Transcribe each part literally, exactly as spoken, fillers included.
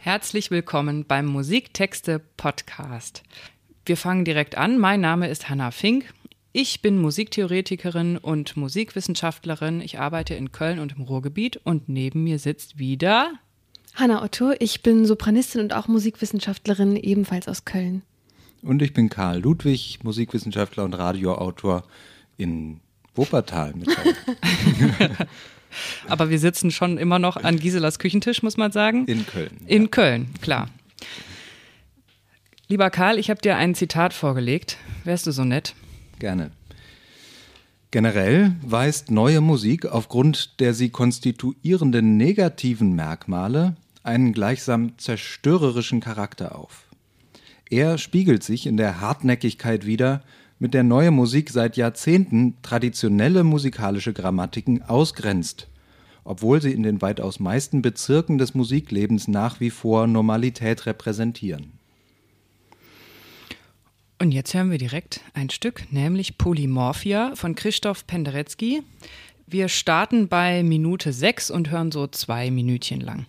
Herzlich willkommen beim Musiktexte-Podcast. Wir fangen direkt an. Mein Name ist Hanna Fink. Ich bin Musiktheoretikerin und Musikwissenschaftlerin. Ich arbeite in Köln und im Ruhrgebiet und neben mir sitzt wieder Hanna Otto. Ich bin Sopranistin und auch Musikwissenschaftlerin, ebenfalls aus Köln. Und ich bin Karl Ludwig, Musikwissenschaftler und Radioautor in Wuppertal. Aber wir sitzen schon immer noch an Giselas Küchentisch, muss man sagen. In Köln. In ja. Köln, klar. Lieber Karl, ich habe dir ein Zitat vorgelegt. Wärst du so nett? Gerne. Generell weist neue Musik aufgrund der sie konstituierenden negativen Merkmale einen gleichsam zerstörerischen Charakter auf. Er spiegelt sich in der Hartnäckigkeit wider, mit der neue Musik seit Jahrzehnten traditionelle musikalische Grammatiken ausgrenzt, obwohl sie in den weitaus meisten Bezirken des Musiklebens nach wie vor Normalität repräsentieren. Und jetzt hören wir direkt ein Stück, nämlich Polymorphia von Krzysztof Penderecki. Wir starten bei Minute sechs und hören so zwei Minütchen lang.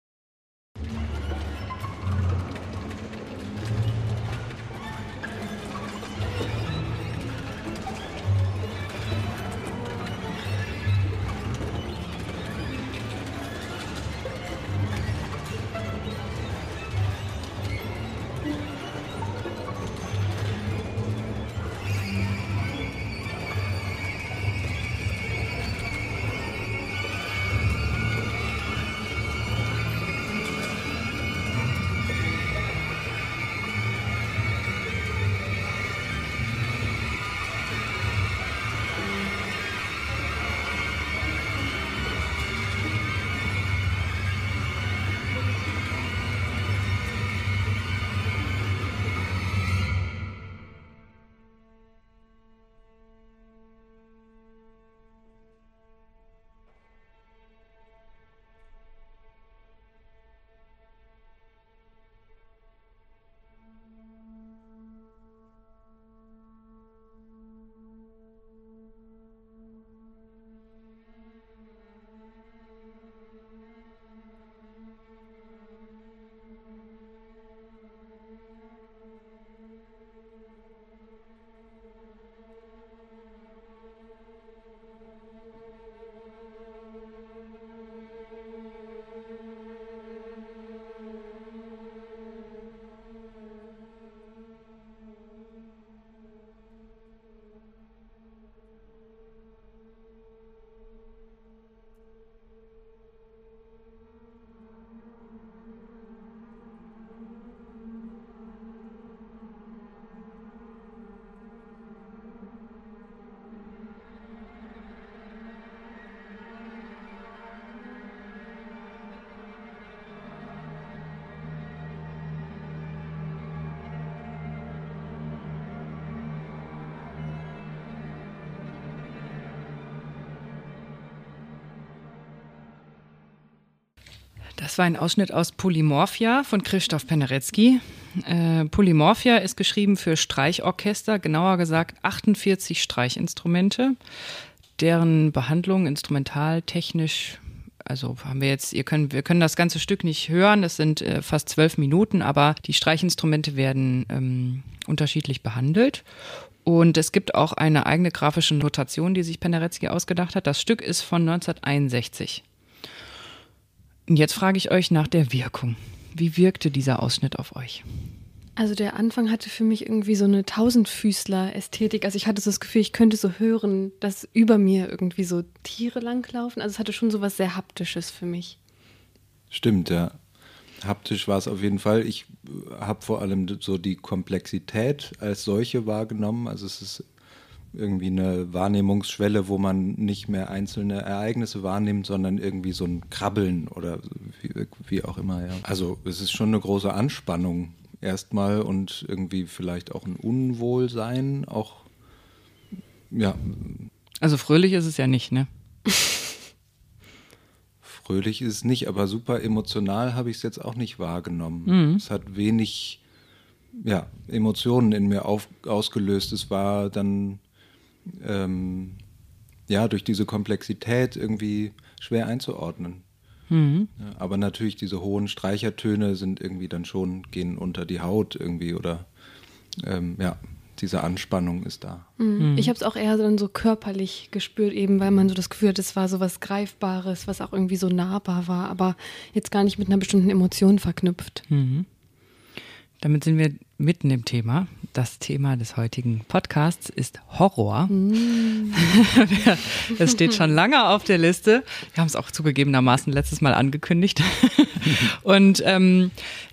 Das war ein Ausschnitt aus Polymorphia von Krzysztof Penderecki. Äh, Polymorphia ist geschrieben für Streichorchester, genauer gesagt achtundvierzig Streichinstrumente, deren Behandlung instrumental, technisch, also haben wir jetzt, ihr könnt, wir können das ganze Stück nicht hören, das sind äh, fast zwölf Minuten, aber die Streichinstrumente werden ähm, unterschiedlich behandelt. Und es gibt auch eine eigene grafische Notation, die sich Penderecki ausgedacht hat. Das Stück ist von neunzehnhunderteinundsechzig. Und jetzt frage ich euch nach der Wirkung. Wie wirkte dieser Ausschnitt auf euch? Also der Anfang hatte für mich irgendwie so eine Tausendfüßler-Ästhetik. Also ich hatte so das Gefühl, ich könnte so hören, dass über mir irgendwie so Tiere langlaufen. Also es hatte schon so was sehr Haptisches für mich. Stimmt, ja. Haptisch war es auf jeden Fall. Ich habe vor allem so die Komplexität als solche wahrgenommen. Also es ist irgendwie eine Wahrnehmungsschwelle, wo man nicht mehr einzelne Ereignisse wahrnimmt, sondern irgendwie so ein Krabbeln oder wie, wie auch immer. Ja. Also es ist schon eine große Anspannung erstmal und irgendwie vielleicht auch ein Unwohlsein, auch, ja. Also fröhlich ist es ja nicht, ne? Fröhlich ist es nicht, aber super emotional habe ich es jetzt auch nicht wahrgenommen. Mhm. Es hat wenig, ja, Emotionen in mir auf, ausgelöst. Es war dann ähm, ja durch diese Komplexität irgendwie schwer einzuordnen. Mhm. Ja, aber natürlich diese hohen Streichertöne sind irgendwie dann schon, gehen unter die Haut irgendwie oder ähm, ja, diese Anspannung ist da. Mhm. Ich habe es auch eher dann so körperlich gespürt, eben weil man so das Gefühl hat, es war so was Greifbares, was auch irgendwie so nahbar war, aber jetzt gar nicht mit einer bestimmten Emotion verknüpft. Mhm. Damit sind wir mitten im Thema. Das Thema des heutigen Podcasts ist Horror. Mm. Es steht schon lange auf der Liste. Wir haben es auch zugegebenermaßen letztes Mal angekündigt. Und ähm,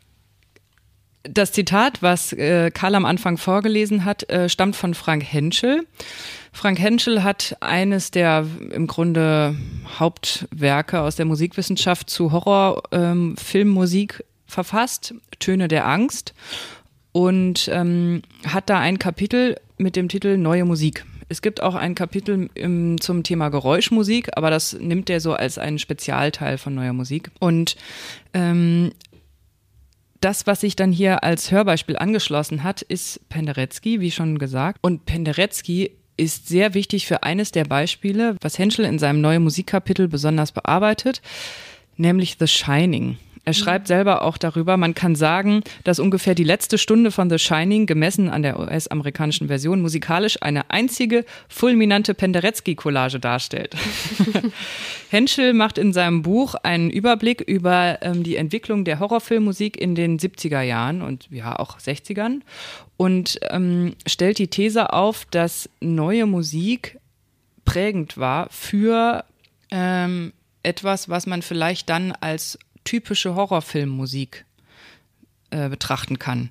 das Zitat, was äh, Karl am Anfang vorgelesen hat, äh, stammt von Frank Henschel. Frank Henschel hat eines der im Grunde Hauptwerke aus der Musikwissenschaft zu Horrorfilmmusik ähm, verfasst, Töne der Angst, und ähm, hat da ein Kapitel mit dem Titel Neue Musik. Es gibt auch ein Kapitel im, zum Thema Geräuschmusik, aber das nimmt er so als einen Spezialteil von Neuer Musik. Und ähm, das, was sich dann hier als Hörbeispiel angeschlossen hat, ist Penderecki, wie schon gesagt. Und Penderecki ist sehr wichtig für eines der Beispiele, was Henschel in seinem Neue Musikkapitel besonders bearbeitet, nämlich The Shining. Er schreibt selber auch darüber, man kann sagen, dass ungefähr die letzte Stunde von The Shining, gemessen an der U S-amerikanischen Version, musikalisch eine einzige fulminante Penderecki-Collage darstellt. Henschel macht in seinem Buch einen Überblick über ähm, die Entwicklung der Horrorfilmmusik in den siebziger Jahren und ja auch sechzigern und ähm, stellt die These auf, dass neue Musik prägend war für ähm, etwas, was man vielleicht dann als typische Horrorfilmmusik äh, betrachten kann.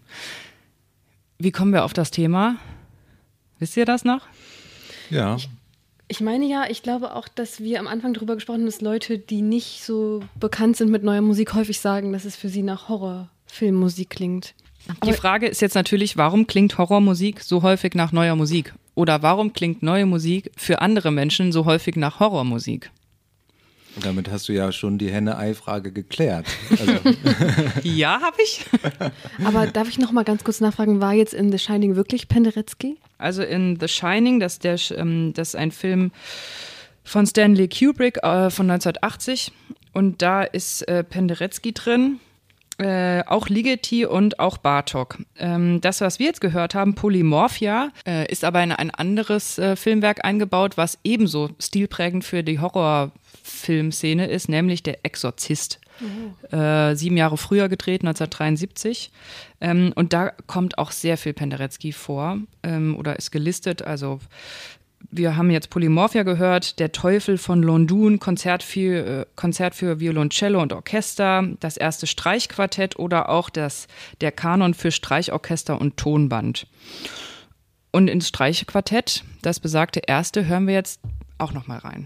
Wie kommen wir auf das Thema? Wisst ihr das noch? Ja. Ich, ich meine ja, ich glaube auch, dass wir am Anfang darüber gesprochen haben, dass Leute, die nicht so bekannt sind mit neuer Musik, häufig sagen, dass es für sie nach Horrorfilmmusik klingt. Die Frage ist jetzt natürlich, warum klingt Horrormusik so häufig nach neuer Musik? Oder warum klingt neue Musik für andere Menschen so häufig nach Horrormusik? Und damit hast du ja schon die Henne-Ei-Frage geklärt. Also. Ja, habe ich. Aber darf ich noch mal ganz kurz nachfragen, war jetzt in The Shining wirklich Penderecki? Also in The Shining, das, der, das ist ein Film von Stanley Kubrick äh, von neunzehnhundertachtzig und da ist äh, Penderecki drin. Äh, auch Ligeti und auch Bartók. Ähm, das, was wir jetzt gehört haben, Polymorphia, äh, ist aber in ein anderes äh, Filmwerk eingebaut, was ebenso stilprägend für die Horrorfilmszene ist, nämlich Der Exorzist. Oh. Äh, sieben Jahre früher gedreht, neunzehnhundertdreiundsiebzig. Ähm, und da kommt auch sehr viel Penderecki vor ähm, oder ist gelistet, also wir haben jetzt Polymorphia gehört, Der Teufel von London, Konzert für, äh, Konzert für Violoncello und Orchester, das erste Streichquartett oder auch das, der Kanon für Streichorchester und Tonband. Und ins Streichquartett, das besagte erste, hören wir jetzt auch noch mal rein.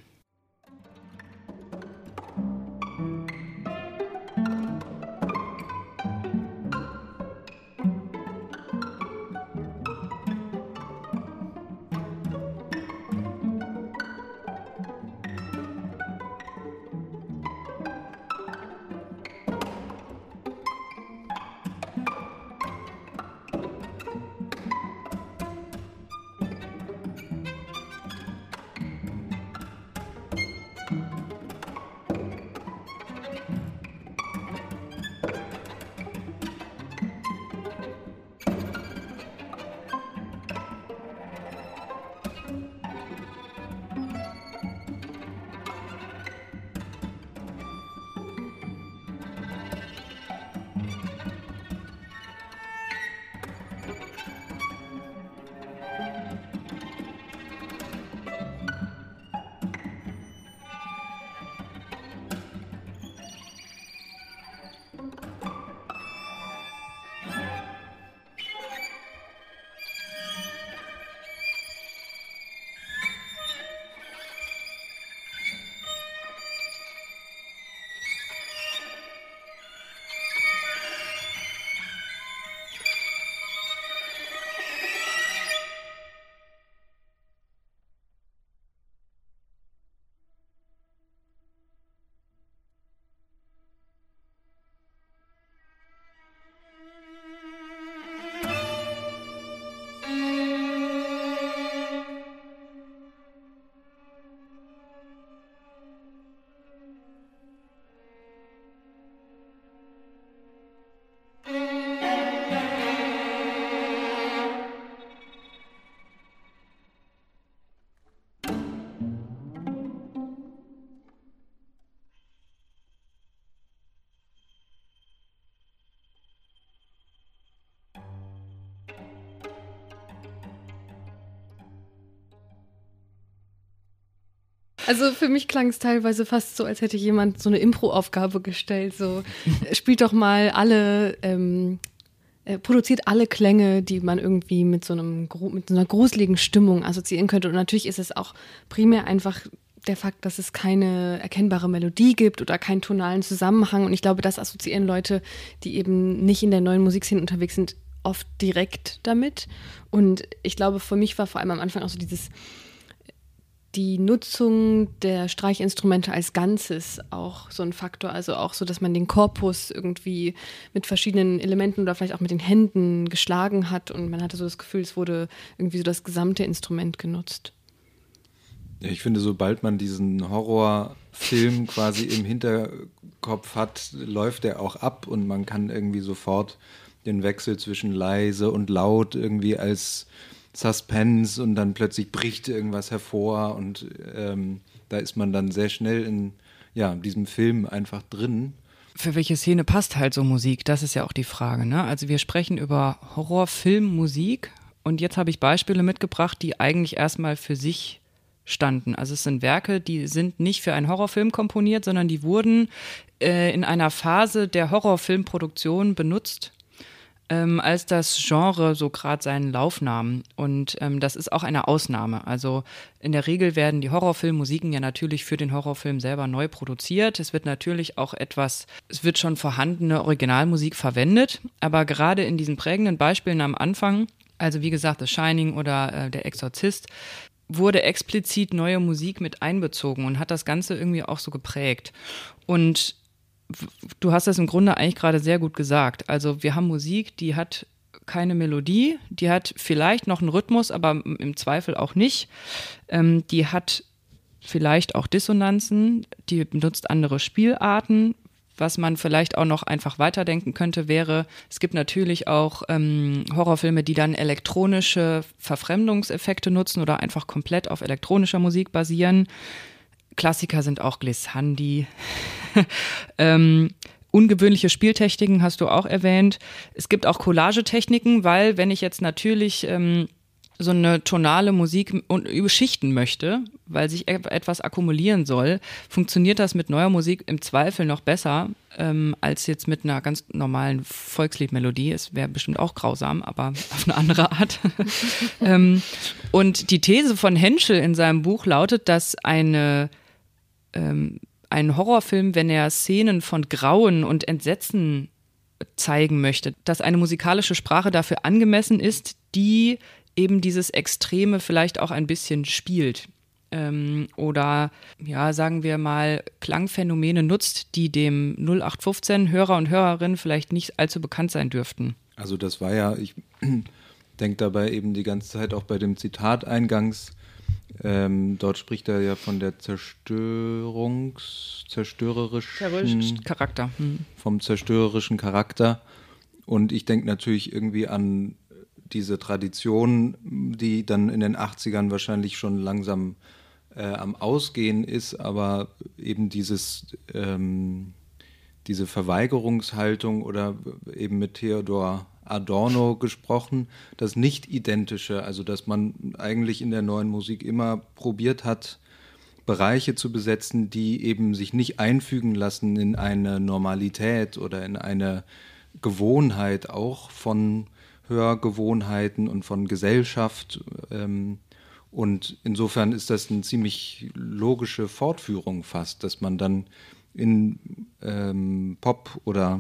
Also für mich klang es teilweise fast so, als hätte jemand so eine Impro-Aufgabe gestellt. So, spielt doch mal alle, ähm, äh, produziert alle Klänge, die man irgendwie mit so einem mit so einer gruseligen Stimmung assoziieren könnte. Und natürlich ist es auch primär einfach der Fakt, dass es keine erkennbare Melodie gibt oder keinen tonalen Zusammenhang. Und ich glaube, das assoziieren Leute, die eben nicht in der neuen Musikszene unterwegs sind, oft direkt damit. Und ich glaube, für mich war vor allem am Anfang auch so dieses, die Nutzung der Streichinstrumente als Ganzes auch so ein Faktor. Also auch so, dass man den Korpus irgendwie mit verschiedenen Elementen oder vielleicht auch mit den Händen geschlagen hat. Und man hatte so das Gefühl, es wurde irgendwie so das gesamte Instrument genutzt. Ja, ich finde, sobald man diesen Horrorfilm quasi im Hinterkopf hat, läuft er auch ab und man kann irgendwie sofort den Wechsel zwischen leise und laut irgendwie als Suspense und dann plötzlich bricht irgendwas hervor und ähm, da ist man dann sehr schnell in ja, diesem Film einfach drin. Für welche Szene passt halt so Musik? Das ist ja auch die Frage, ne? Also wir sprechen über Horrorfilmmusik und jetzt habe ich Beispiele mitgebracht, die eigentlich erstmal für sich standen. Also es sind Werke, die sind nicht für einen Horrorfilm komponiert, sondern die wurden äh, in einer Phase der Horrorfilmproduktion benutzt, ähm, als das Genre so gerade seinen Lauf nahm. Und ähm, das ist auch eine Ausnahme. Also in der Regel werden die Horrorfilmmusiken ja natürlich für den Horrorfilm selber neu produziert. Es wird natürlich auch etwas, es wird schon vorhandene Originalmusik verwendet, aber gerade in diesen prägenden Beispielen am Anfang, also wie gesagt The Shining oder äh, Der Exorzist, wurde explizit neue Musik mit einbezogen und hat das Ganze irgendwie auch so geprägt. Und du hast das im Grunde eigentlich gerade sehr gut gesagt. Also wir haben Musik, die hat keine Melodie, die hat vielleicht noch einen Rhythmus, aber im Zweifel auch nicht. Ähm, die hat vielleicht auch Dissonanzen, die benutzt andere Spielarten. Was man vielleicht auch noch einfach weiterdenken könnte, wäre, es gibt natürlich auch ähm, Horrorfilme, die dann elektronische Verfremdungseffekte nutzen oder einfach komplett auf elektronischer Musik basieren. Klassiker sind auch Glissandi. ähm, ungewöhnliche Spieltechniken hast du auch erwähnt. Es gibt auch Collagetechniken, weil wenn ich jetzt natürlich ähm, so eine tonale Musik überschichten möchte, weil sich etwas akkumulieren soll, funktioniert das mit neuer Musik im Zweifel noch besser ähm, als jetzt mit einer ganz normalen Volksliedmelodie. Es wäre bestimmt auch grausam, aber auf eine andere Art. ähm, und die These von Henschel in seinem Buch lautet, dass eine, ähm, ein Horrorfilm, wenn er Szenen von Grauen und Entsetzen zeigen möchte, dass eine musikalische Sprache dafür angemessen ist, die eben dieses Extreme vielleicht auch ein bisschen spielt ähm, oder, ja, sagen wir mal, Klangphänomene nutzt, die dem null acht fünfzehn Hörer und Hörerinnen vielleicht nicht allzu bekannt sein dürften. Also das war ja, ich denke dabei eben die ganze Zeit auch bei dem Zitat eingangs, ähm, dort spricht er ja von der Zerstörungs, zerstörerischen Charakter. Hm. vom zerstörerischen Charakter und ich denke natürlich irgendwie an diese Tradition, die dann in den achtzigern wahrscheinlich schon langsam äh, am Ausgehen ist, aber eben dieses, ähm, diese Verweigerungshaltung oder eben mit Theodor Adorno gesprochen, das Nicht-Identische, also dass man eigentlich in der neuen Musik immer probiert hat, Bereiche zu besetzen, die eben sich nicht einfügen lassen in eine Normalität oder in eine Gewohnheit auch von Hörgewohnheiten und von Gesellschaft. Ähm, und insofern ist das eine ziemlich logische Fortführung fast, dass man dann in ähm, Pop- oder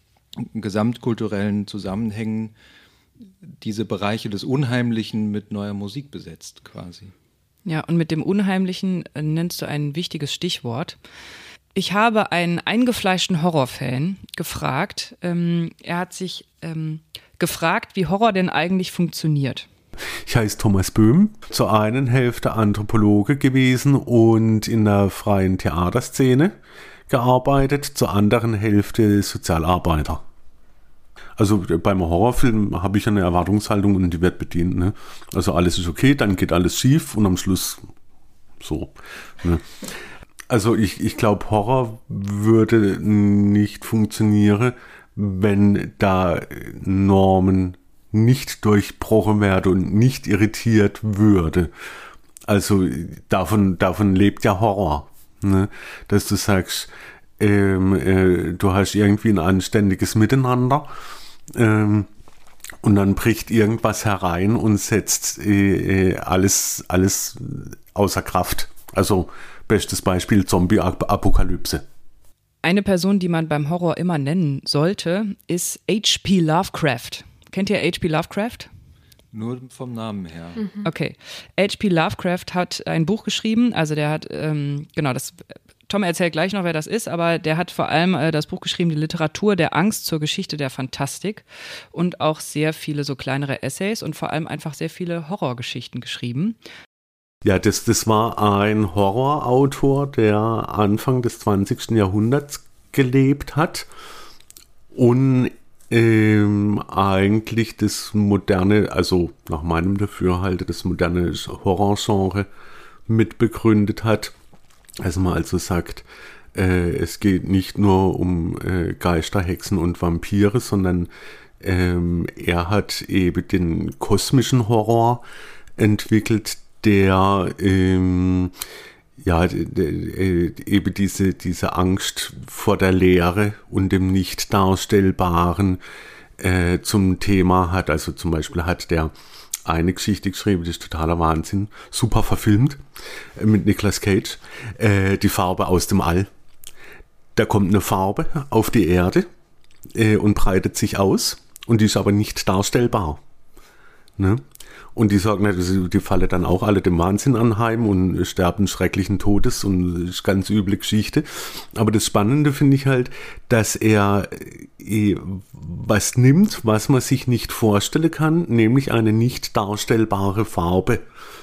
gesamtkulturellen Zusammenhängen diese Bereiche des Unheimlichen mit neuer Musik besetzt quasi. Ja, und mit dem Unheimlichen äh, nennst du ein wichtiges Stichwort. Ich habe einen eingefleischten Horrorfan gefragt. Ähm, er hat sich ähm, gefragt, wie Horror denn eigentlich funktioniert. Ich heiße Thomas Böhm, zur einen Hälfte Anthropologe gewesen und in der freien Theaterszene gearbeitet, zur anderen Hälfte Sozialarbeiter. Also beim Horrorfilm habe ich eine Erwartungshaltung und die wird bedient. Ne? Also alles ist okay, dann geht alles schief und am Schluss so. Ne? Also ich, ich glaube, Horror würde nicht funktionieren, wenn da Normen nicht durchbrochen werden und nicht irritiert würde. Also davon, davon lebt ja Horror, ne? Dass du sagst, ähm, äh, du hast irgendwie ein anständiges Miteinander, ähm, und dann bricht irgendwas herein und setzt äh, alles, alles außer Kraft. Also bestes Beispiel Zombie-Apokalypse. Eine Person, die man beim Horror immer nennen sollte, ist H P Lovecraft. Kennt ihr H P Lovecraft? Nur vom Namen her. Mhm. Okay. H P Lovecraft hat ein Buch geschrieben, also der hat, ähm, genau, das, Tom erzählt gleich noch, wer das ist, aber der hat vor allem äh, das Buch geschrieben, die Literatur der Angst zur Geschichte der Fantastik und auch sehr viele so kleinere Essays und vor allem einfach sehr viele Horrorgeschichten geschrieben. Ja, das, das war ein Horrorautor, der Anfang des zwanzigsten Jahrhunderts gelebt hat und ähm, eigentlich das moderne, also nach meinem Dafürhalten, das moderne Horrorgenre mitbegründet hat. Also man also sagt, äh, es geht nicht nur um äh, Geister, Hexen und Vampire, sondern ähm, er hat eben den kosmischen Horror entwickelt, der ähm, ja d- d- eben diese, diese Angst vor der Leere und dem Nicht-Darstellbaren äh, zum Thema hat. Also zum Beispiel hat der eine Geschichte geschrieben, das ist totaler Wahnsinn, super verfilmt, äh, mit Nicolas Cage, äh, die Farbe aus dem All. Da kommt eine Farbe auf die Erde äh, und breitet sich aus und die ist aber nicht darstellbar. Ne? Und die sagen, also die fallen dann auch alle dem Wahnsinn anheim und sterben schrecklichen Todes und ist ganz üble Geschichte. Aber das Spannende finde ich halt, dass er äh, was nimmt, was man sich nicht vorstellen kann, nämlich eine nicht darstellbare Farbe.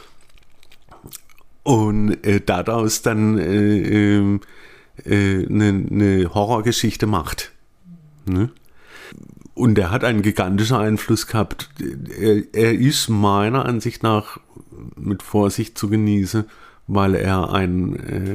Und äh, daraus dann äh, äh, eine, eine Horrorgeschichte macht. Ne? Und er hat einen gigantischen Einfluss gehabt. Er, er ist meiner Ansicht nach mit Vorsicht zu genießen, weil er ein,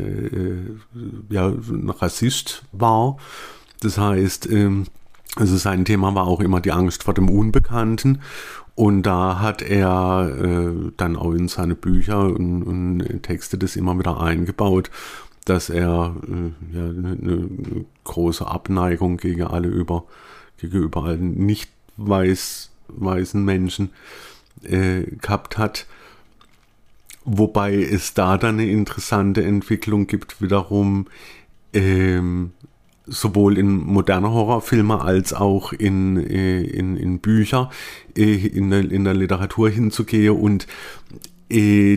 äh, ja, ein Rassist war. Das heißt, ähm, also sein Thema war auch immer die Angst vor dem Unbekannten. Und da hat er äh, dann auch in seine Bücher und, und Texte das immer wieder eingebaut, dass er äh, ja, eine, eine große Abneigung gegen alle über gegenüber allen nicht weiß, weißen Menschen äh, gehabt hat. Wobei es da dann eine interessante Entwicklung gibt, wiederum ähm, sowohl in moderne Horrorfilme als auch in, äh, in, in Bücher, äh, in, der, in der Literatur hinzugehen und äh,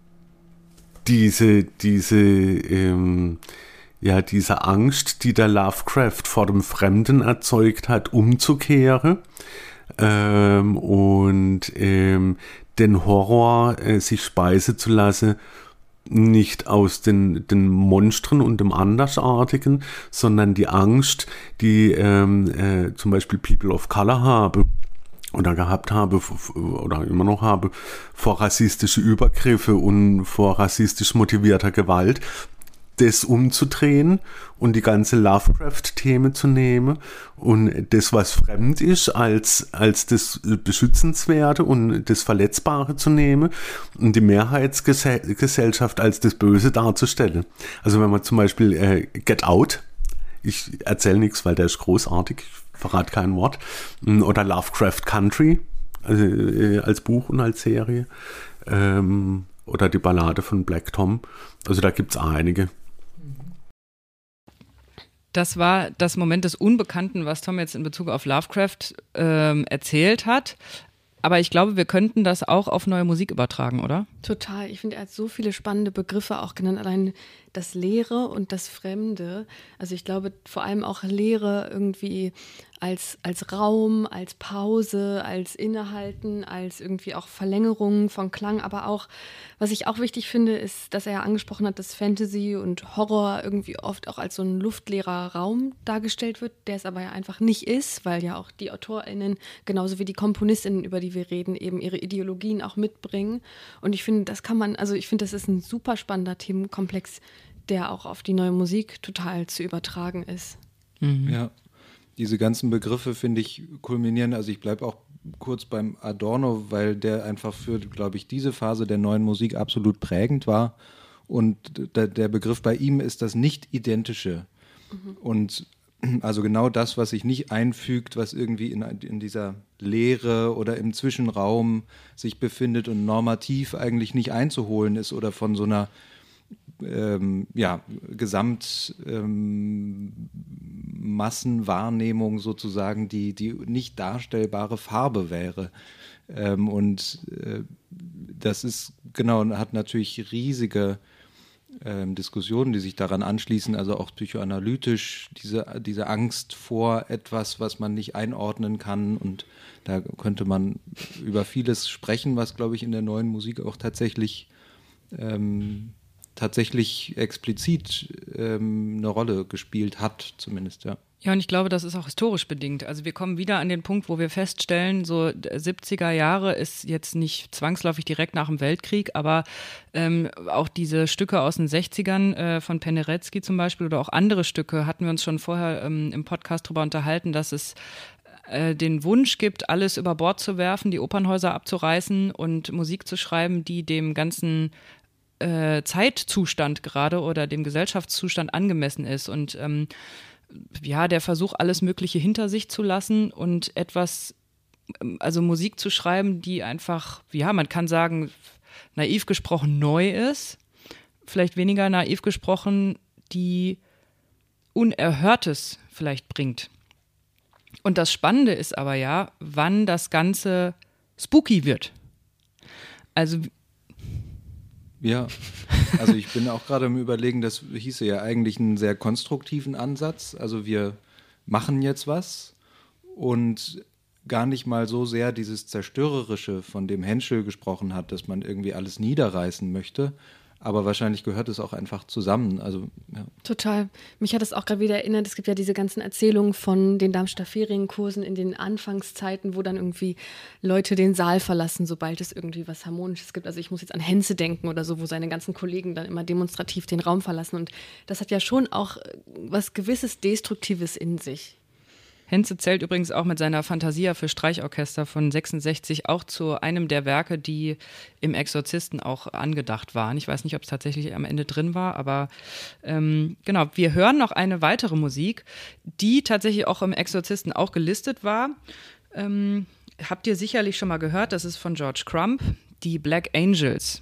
diese, diese ähm, ja, diese Angst, die der Lovecraft vor dem Fremden erzeugt hat, umzukehren ähm, und ähm, den Horror äh, sich speisen zu lassen, nicht aus den, den Monstern und dem Andersartigen, sondern die Angst, die ähm, äh, zum Beispiel People of Color haben oder gehabt habe oder immer noch habe, vor rassistische Übergriffe und vor rassistisch motivierter Gewalt, das umzudrehen und die ganze Lovecraft-Themen zu nehmen und das, was fremd ist, als, als das Beschützenswerte und das Verletzbare zu nehmen und die Mehrheitsgesellschaft als das Böse darzustellen. Also wenn man zum Beispiel äh, Get Out, ich erzähle nichts, weil der ist großartig, ich verrate kein Wort, oder Lovecraft Country, also, äh, als Buch und als Serie, ähm, oder die Ballade von Black Tom, also da gibt es einige. Das war das Moment des Unbekannten, was Tom jetzt in Bezug auf Lovecraft ähm, erzählt hat. Aber ich glaube, wir könnten das auch auf neue Musik übertragen, oder? Total. Ich finde, er hat so viele spannende Begriffe auch genannt. Allein das Leere und das Fremde. Also ich glaube vor allem auch Leere irgendwie als, als Raum, als Pause, als Innehalten, als irgendwie auch Verlängerung von Klang. Aber auch, was ich auch wichtig finde, ist, dass er angesprochen hat, dass Fantasy und Horror irgendwie oft auch als so ein luftleerer Raum dargestellt wird, der es aber ja einfach nicht ist, weil ja auch die AutorInnen, genauso wie die KomponistInnen, über die wir reden, eben ihre Ideologien auch mitbringen. Und ich finde, das kann man, also ich finde, das ist ein super spannender Themenkomplex, der auch auf die neue Musik total zu übertragen ist. Mhm. Ja, diese ganzen Begriffe, finde ich, kulminieren, also ich bleibe auch kurz beim Adorno, weil der einfach für, glaube ich, diese Phase der neuen Musik absolut prägend war. Und der, der Begriff bei ihm ist das Nicht-Identische. Mhm. Und also genau das, was sich nicht einfügt, was irgendwie in, in dieser Leere oder im Zwischenraum sich befindet und normativ eigentlich nicht einzuholen ist oder von so einer ähm, ja, Gesamtmassenwahrnehmung ähm, sozusagen, die, die nicht darstellbare Farbe wäre. Ähm, und äh, das ist, genau, hat natürlich riesige Ähm, Diskussionen, die sich daran anschließen, also auch psychoanalytisch, diese, diese Angst vor etwas, was man nicht einordnen kann, und da könnte man über vieles sprechen, was, glaube ich, in der neuen Musik auch tatsächlich ähm, tatsächlich explizit ähm, eine Rolle gespielt hat, zumindest, ja. Ja, und ich glaube, das ist auch historisch bedingt. Also wir kommen wieder an den Punkt, wo wir feststellen, so siebziger Jahre ist jetzt nicht zwangsläufig direkt nach dem Weltkrieg, aber ähm, auch diese Stücke aus den sechzigern äh, von Penderecki zum Beispiel oder auch andere Stücke, hatten wir uns schon vorher ähm, im Podcast drüber unterhalten, dass es äh, den Wunsch gibt, alles über Bord zu werfen, die Opernhäuser abzureißen und Musik zu schreiben, die dem ganzen äh, Zeitzustand gerade oder dem Gesellschaftszustand angemessen ist. Und ähm, ja, der Versuch, alles Mögliche hinter sich zu lassen und etwas, also Musik zu schreiben, die einfach, ja, man kann sagen, naiv gesprochen neu ist, vielleicht weniger naiv gesprochen, die Unerhörtes vielleicht bringt. Und das Spannende ist aber ja, wann das Ganze spooky wird. Also Ja, also ich bin auch gerade am Überlegen, das hieße ja eigentlich einen sehr konstruktiven Ansatz. Also wir machen jetzt was und gar nicht mal so sehr dieses Zerstörerische, von dem Henschel gesprochen hat, dass man irgendwie alles niederreißen möchte. Aber wahrscheinlich gehört es auch einfach zusammen. Also, ja. Total. Mich hat es auch gerade wieder erinnert, es gibt ja diese ganzen Erzählungen von den Darmstädter Ferienkursen in den Anfangszeiten, wo dann irgendwie Leute den Saal verlassen, sobald es irgendwie was Harmonisches gibt. Also ich muss jetzt an Henze denken oder so, wo seine ganzen Kollegen dann immer demonstrativ den Raum verlassen. Und das hat ja schon auch was gewisses Destruktives in sich. Henze zählt übrigens auch mit seiner Fantasia für Streichorchester von sechsundsechzig auch zu einem der Werke, die im Exorzisten auch angedacht waren. Ich weiß nicht, ob es tatsächlich am Ende drin war, aber ähm, genau, wir hören noch eine weitere Musik, die tatsächlich auch im Exorzisten auch gelistet war. Ähm, habt ihr sicherlich schon mal gehört, das ist von George Crumb, die Black Angels.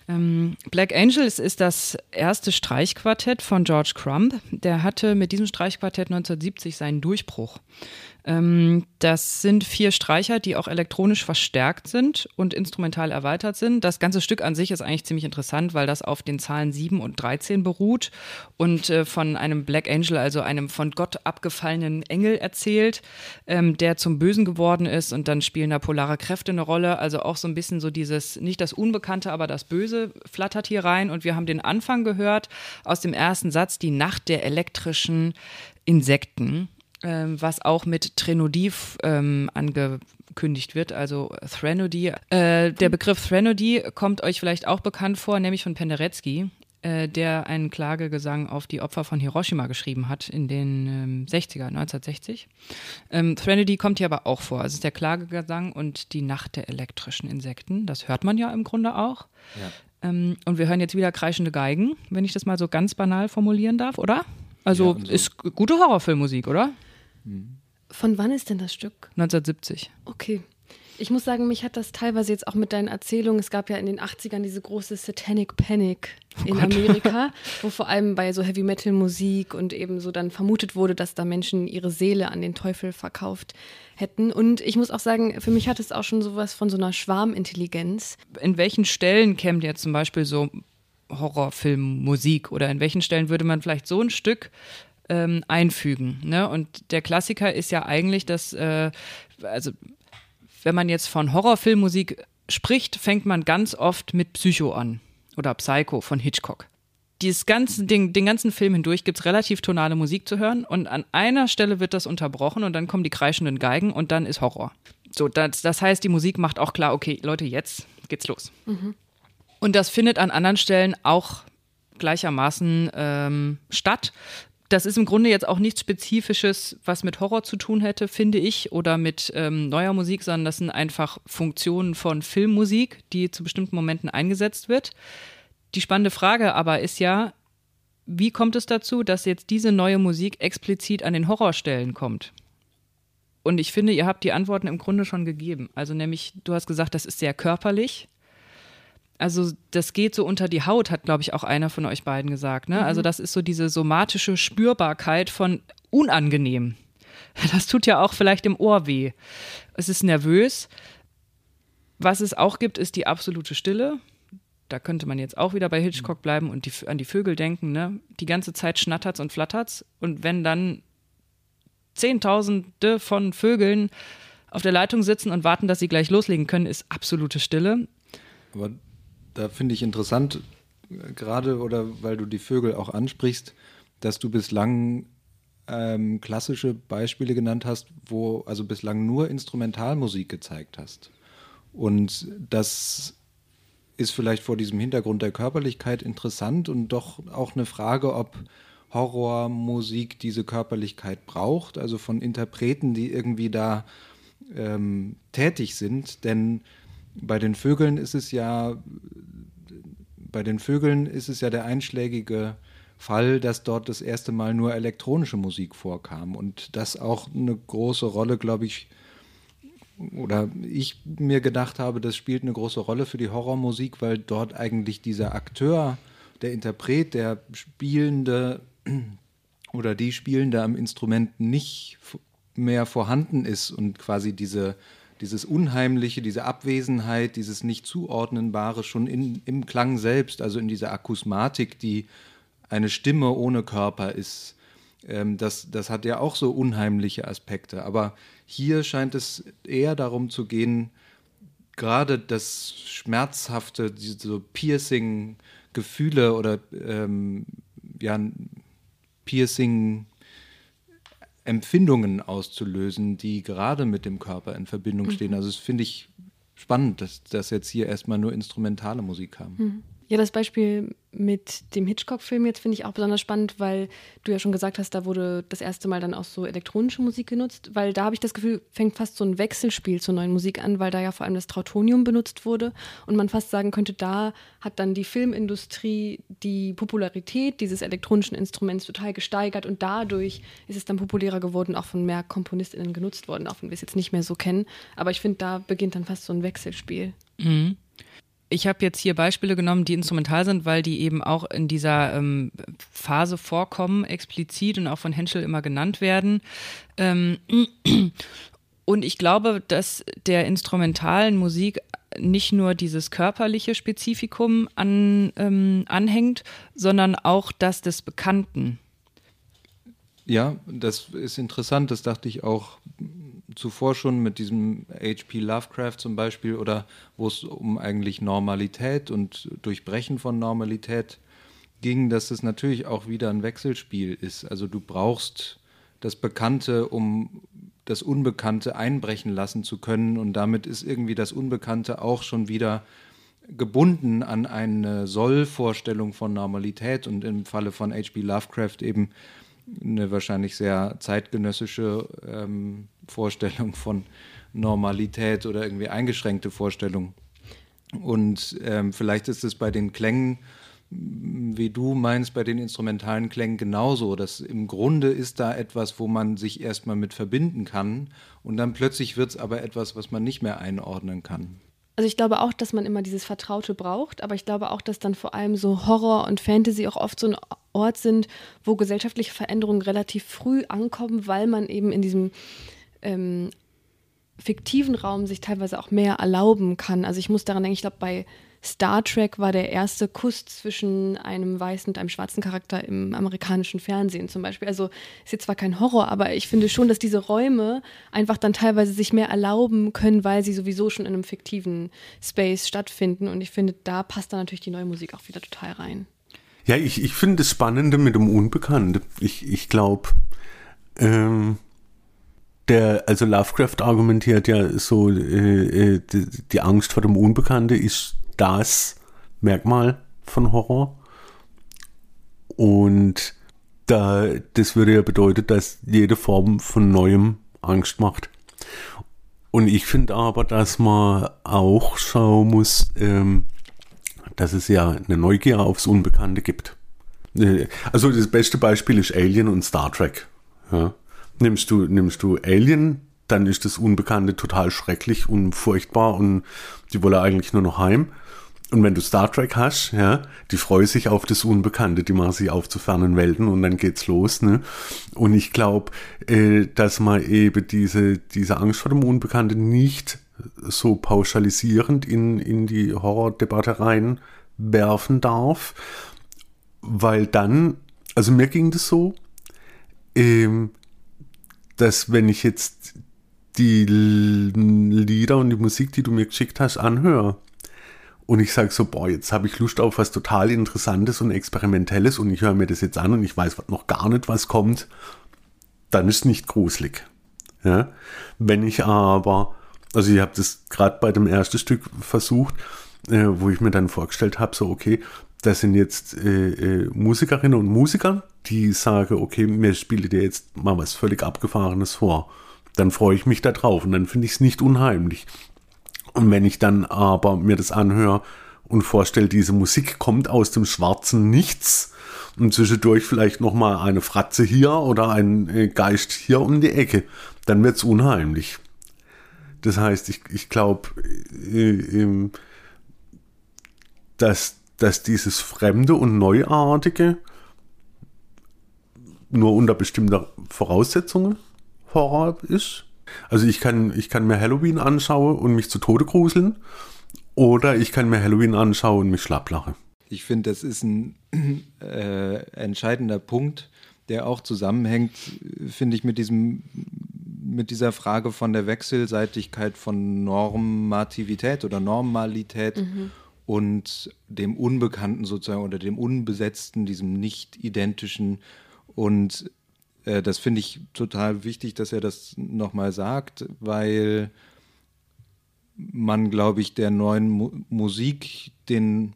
Ähm, Black Angels ist das erste Streichquartett von George Crumb. Der hatte mit diesem Streichquartett neunzehnhundertsiebzig seinen Durchbruch. Ähm, das sind vier Streicher, die auch elektronisch verstärkt sind und instrumental erweitert sind. Das ganze Stück an sich ist eigentlich ziemlich interessant, weil das auf den Zahlen sieben und dreizehn beruht und äh, von einem Black Angel, also einem von Gott abgefallenen Engel erzählt, ähm, der zum Bösen geworden ist, und dann spielen da polare Kräfte eine Rolle. Also auch so ein bisschen so dieses, nicht das Unbekannte, aber das Böse flattert hier rein, und wir haben den Anfang gehört aus dem ersten Satz, die Nacht der elektrischen Insekten. Ähm, was auch mit Threnodie ähm, angekündigt wird, also Threnody. Äh, der Begriff Threnody kommt euch vielleicht auch bekannt vor, nämlich von Penderecki, äh, der einen Klagegesang auf die Opfer von Hiroshima geschrieben hat in den ähm, sechziger, neunzehnhundertsechzig. Ähm, Threnody kommt hier aber auch vor. Es ist der Klagegesang und die Nacht der elektrischen Insekten. Das hört man ja im Grunde auch. Ja. Ähm, und wir hören jetzt wieder kreischende Geigen, wenn ich das mal so ganz banal formulieren darf, oder? Also ja, so. Ist gute Horrorfilmmusik, oder? Von wann ist denn das Stück? neunzehnhundertsiebzig. Okay. Ich muss sagen, mich hat das teilweise jetzt auch mit deinen Erzählungen, es gab ja in den achtzigern diese große Satanic Panic in oh Amerika, wo vor allem bei so Heavy-Metal-Musik und eben so dann vermutet wurde, dass da Menschen ihre Seele an den Teufel verkauft hätten. Und ich muss auch sagen, für mich hat es auch schon sowas von so einer Schwarmintelligenz. In welchen Stellen käme jetzt zum Beispiel so Horrorfilmmusik, oder in welchen Stellen würde man vielleicht so ein Stück ähm, einfügen? Ne? Und der Klassiker ist ja eigentlich, dass, äh, also wenn man jetzt von Horrorfilmmusik spricht, fängt man ganz oft mit Psycho an oder Psycho von Hitchcock. Dieses ganze Ding, den ganzen Film hindurch gibt es relativ tonale Musik zu hören, und an einer Stelle wird das unterbrochen und dann kommen die kreischenden Geigen und dann ist Horror. So, das, das heißt, die Musik macht auch klar, okay, Leute, jetzt geht's los. Mhm. Und das findet an anderen Stellen auch gleichermaßen ähm, statt. Das ist im Grunde jetzt auch nichts Spezifisches, was mit Horror zu tun hätte, finde ich, oder mit ähm, neuer Musik, sondern das sind einfach Funktionen von Filmmusik, die zu bestimmten Momenten eingesetzt wird. Die spannende Frage aber ist ja, wie kommt es dazu, dass jetzt diese neue Musik explizit an den Horrorstellen kommt? Und ich finde, ihr habt die Antworten im Grunde schon gegeben. Also nämlich, du hast gesagt, das ist sehr körperlich. Also das geht so unter die Haut, hat, glaube ich, auch einer von euch beiden gesagt. Ne? Mhm. Also das ist so diese somatische Spürbarkeit von unangenehm. Das tut ja auch vielleicht im Ohr weh. Es ist nervös. Was es auch gibt, ist die absolute Stille. Da könnte man jetzt auch wieder bei Hitchcock bleiben und die, an die Vögel denken. Ne? Die ganze Zeit schnattert's und flattert's. Und wenn dann Zehntausende von Vögeln auf der Leitung sitzen und warten, dass sie gleich loslegen können, ist absolute Stille. Aber da finde ich interessant, gerade oder weil du die Vögel auch ansprichst, dass du bislang ähm, klassische Beispiele genannt hast, wo also bislang nur Instrumentalmusik gezeigt hast. Und das ist vielleicht vor diesem Hintergrund der Körperlichkeit interessant und doch auch eine Frage, ob Horrormusik diese Körperlichkeit braucht, also von Interpreten, die irgendwie da ähm, tätig sind, denn bei den Vögeln ist es ja, bei den Vögeln ist es ja der einschlägige Fall, dass dort das erste Mal nur elektronische Musik vorkam und das auch eine große Rolle, glaube ich, oder ich mir gedacht habe, das spielt eine große Rolle für die Horrormusik, weil dort eigentlich dieser Akteur, der Interpret, der Spielende oder die Spielende am Instrument nicht mehr vorhanden ist und quasi diese dieses Unheimliche, diese Abwesenheit, dieses Nicht-Zuordnenbare schon in, im Klang selbst, also in dieser Akusmatik, die eine Stimme ohne Körper ist, ähm, das, das hat ja auch so unheimliche Aspekte. Aber hier scheint es eher darum zu gehen, gerade das Schmerzhafte, diese so Piercing-Gefühle oder ähm, ja, Piercing- Empfindungen auszulösen, die gerade mit dem Körper in Verbindung stehen. Also das finde ich spannend, dass, dass jetzt hier erstmal nur instrumentale Musik kam. Ja, das Beispiel mit dem Hitchcock-Film jetzt finde ich auch besonders spannend, weil du ja schon gesagt hast, da wurde das erste Mal dann auch so elektronische Musik genutzt, weil da habe ich das Gefühl, fängt fast so ein Wechselspiel zur neuen Musik an, weil da ja vor allem das Trautonium benutzt wurde und man fast sagen könnte, da hat dann die Filmindustrie die Popularität dieses elektronischen Instruments total gesteigert und dadurch ist es dann populärer geworden, auch von mehr KomponistInnen genutzt worden, auch wenn wir es jetzt nicht mehr so kennen. Aber ich finde, da beginnt dann fast so ein Wechselspiel. Mhm. Ich habe jetzt hier Beispiele genommen, die instrumental sind, weil die eben auch in dieser ähm, Phase vorkommen, explizit und auch von Henschel immer genannt werden. Ähm, und ich glaube, dass der instrumentalen Musik nicht nur dieses körperliche Spezifikum an, ähm, anhängt, sondern auch das des Bekannten. Ja, das ist interessant, das dachte ich auch zuvor schon mit diesem H P Lovecraft zum Beispiel, oder wo es um eigentlich Normalität und Durchbrechen von Normalität ging, dass es natürlich auch wieder ein Wechselspiel ist. Also du brauchst das Bekannte, um das Unbekannte einbrechen lassen zu können, und damit ist irgendwie das Unbekannte auch schon wieder gebunden an eine Soll-Vorstellung von Normalität, und im Falle von H P Lovecraft eben eine wahrscheinlich sehr zeitgenössische ähm, Vorstellung von Normalität oder irgendwie eingeschränkte Vorstellung. Und ähm, vielleicht ist es bei den Klängen, wie du meinst, bei den instrumentalen Klängen genauso, dass im Grunde ist da etwas, wo man sich erstmal mit verbinden kann, und dann plötzlich wird es aber etwas, was man nicht mehr einordnen kann. Also ich glaube auch, dass man immer dieses Vertraute braucht, aber ich glaube auch, dass dann vor allem so Horror und Fantasy auch oft so ein Ort sind, wo gesellschaftliche Veränderungen relativ früh ankommen, weil man eben in diesem ähm, fiktiven Raum sich teilweise auch mehr erlauben kann. Also ich muss daran denken, ich glaube, bei Star Trek war der erste Kuss zwischen einem weißen und einem schwarzen Charakter im amerikanischen Fernsehen zum Beispiel. Also ist jetzt zwar kein Horror, aber ich finde schon, dass diese Räume einfach dann teilweise sich mehr erlauben können, weil sie sowieso schon in einem fiktiven Space stattfinden. Und ich finde, da passt dann natürlich die neue Musik auch wieder total rein. Ja, ich, ich finde das Spannende mit dem Unbekannten. Ich, ich glaube, ähm, der, also Lovecraft argumentiert ja so, äh, die, die Angst vor dem Unbekannten ist das Merkmal von Horror. Und da, das würde ja bedeuten, dass jede Form von Neuem Angst macht. Und ich finde aber, dass man auch schauen muss, ähm, dass es ja eine Neugier aufs Unbekannte gibt. Also das beste Beispiel ist Alien und Star Trek. Ja. Nimmst du, nimmst du Alien, dann ist das Unbekannte total schrecklich und furchtbar und die wollen eigentlich nur noch heim. Und wenn du Star Trek hast, ja, die freuen sich auf das Unbekannte, die machen sich auf zu fernen Welten und dann geht's los, ne? Und ich glaube, äh, dass man eben diese, diese Angst vor dem Unbekannten nicht so pauschalisierend in, in die Horrordebatte reinwerfen darf, weil dann, also mir ging das so, ähm, dass wenn ich jetzt die Lieder und die Musik, die du mir geschickt hast, anhöre, und ich sage so, boah, jetzt habe ich Lust auf was total Interessantes und Experimentelles und ich höre mir das jetzt an und ich weiß noch gar nicht, was kommt, dann ist es nicht gruselig. Ja? Wenn ich aber, also ich habe das gerade bei dem ersten Stück versucht, äh, wo ich mir dann vorgestellt habe, so okay, das sind jetzt äh, äh, Musikerinnen und Musiker, die sagen, okay, mir spiele dir jetzt mal was völlig Abgefahrenes vor. Dann freue ich mich da drauf und dann finde ich es nicht unheimlich. Und wenn ich dann aber mir das anhöre und vorstelle, diese Musik kommt aus dem schwarzen Nichts und zwischendurch vielleicht nochmal eine Fratze hier oder ein Geist hier um die Ecke, dann wird es unheimlich. Das heißt, ich, ich glaube, äh, dass, dass dieses Fremde und Neuartige nur unter bestimmten Voraussetzungen Horror ist. Also ich kann, ich kann mir Halloween anschauen und mich zu Tode gruseln, oder ich kann mir Halloween anschauen und mich schlapplachen. Ich finde, das ist ein äh, entscheidender Punkt, der auch zusammenhängt, finde ich, mit diesem, mit dieser Frage von der Wechselseitigkeit von Normativität oder Normalität mhm. und dem Unbekannten sozusagen oder dem Unbesetzten, diesem Nicht-Identischen. Und äh, das finde ich total wichtig, dass er das nochmal sagt, weil man, glaube ich, der neuen Mu- Musik den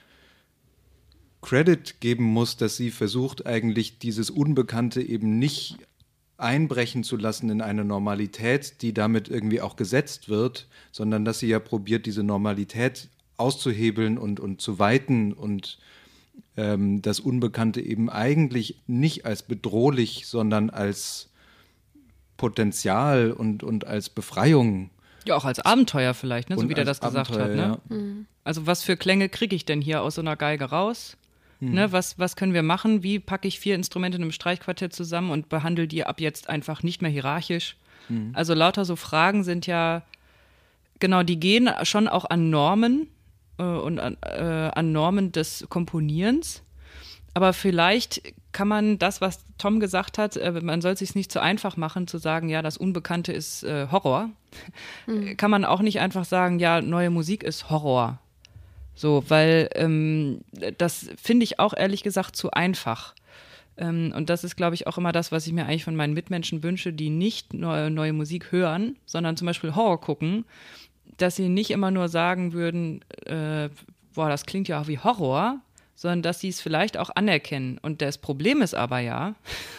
Credit geben muss, dass sie versucht, eigentlich dieses Unbekannte eben nicht einbrechen zu lassen in eine Normalität, die damit irgendwie auch gesetzt wird, sondern dass sie ja probiert, diese Normalität auszuhebeln und, und zu weiten und ähm, das Unbekannte eben eigentlich nicht als bedrohlich, sondern als Potenzial und, und als Befreiung. Ja, auch als Abenteuer vielleicht, ne? So wie der das gesagt Abenteuer, hat. Ne? Ja. Mhm. Also was für Klänge kriege ich denn hier aus so einer Geige raus? Hm. Ne, was, was können wir machen? Wie packe ich vier Instrumente in einem Streichquartett zusammen und behandle die ab jetzt einfach nicht mehr hierarchisch? Hm. Also lauter so Fragen sind ja, genau, die gehen schon auch an Normen äh, und an, äh, an Normen des Komponierens. Aber vielleicht kann man das, was Tom gesagt hat, äh, man soll es sich nicht zu einfach machen, zu sagen, ja, das Unbekannte ist äh, Horror. Mhm. Kann man auch nicht einfach sagen, ja, neue Musik ist Horror. So, weil ähm, das finde ich auch ehrlich gesagt zu einfach. Ähm, und das ist, glaube ich, auch immer das, was ich mir eigentlich von meinen Mitmenschen wünsche, die nicht neue, neue Musik hören, sondern zum Beispiel Horror gucken, dass sie nicht immer nur sagen würden, äh, boah, das klingt ja auch wie Horror, sondern dass sie es vielleicht auch anerkennen. Und das Problem ist aber ja,